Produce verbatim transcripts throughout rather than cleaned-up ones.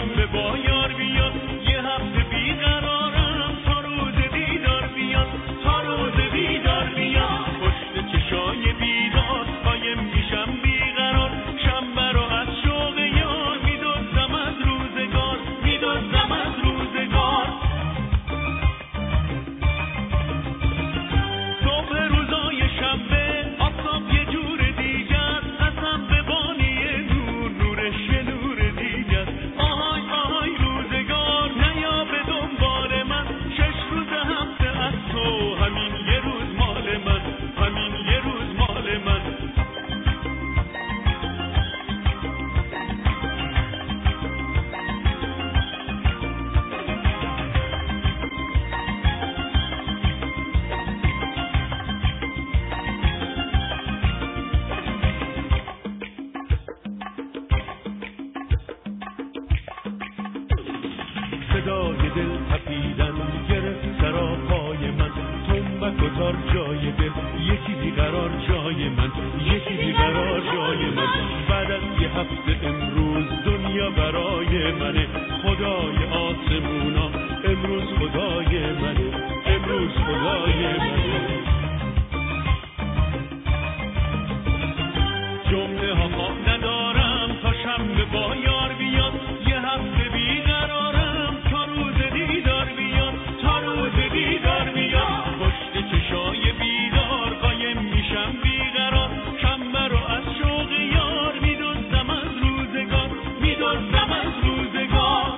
شنبه با یار بیاد، یه هفته بیقرارم تا روز دیدار بیاد، تا روز دیدار بیاد. پشت چشای بیدار قایم میشم بیقرار، شنبه رو از شوق یار میدوزم از روزگار، میدوزم از روزگار. صبح روزای شنبه آفتاب یه جور دیگه است، قسم به بانی نور، نورش یه نور دیگه است. آهای آهای روزگار نیا به دنبال من، شش روز هفته از تو همین یه روز مال من، همین یه روز مال من. صدای دل تپیدن گرفت سراپای من، تنبک و تار جای دل یکی بیقرار جای من، یکی بیقرار جای من. بعد از یه هفته امروز دنیا برای منه، خدای آسمونا امروز خدای منه، امروز خدای منه. جمعه ها خواب ندارم تا شنبه با یار بیاد، یه هفته بیقرارم تا روز دیدار بیاد، تا روز دیدار بیاد. پشت چشای بیدار قایم میشم بیقرار، شنبه رو از شوق یار میدوزم از روزگار، میدوزم از روزگار.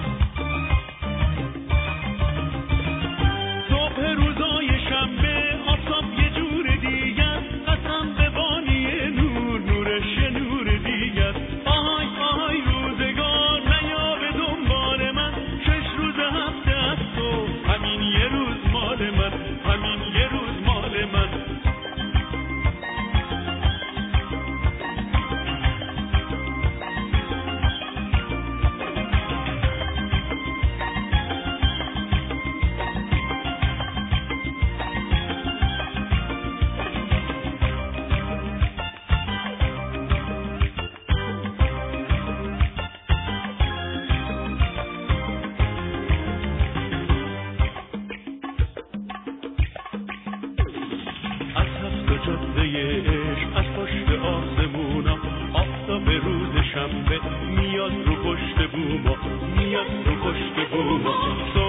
صبح روزای شنبه آفتاب یه جور دیگه است، قسم به بانی نور، نورش یه نور دیگه است. آهای آهای روزگار نیا به دنبال من، شش روز هفته از تو همین یه روز مال من، همین یه روز مال من. از هفت جاده عشق از پشت آسمونا، آفتاب روز شنبه میاد رو پشت بوما، میاد رو پشت بوما.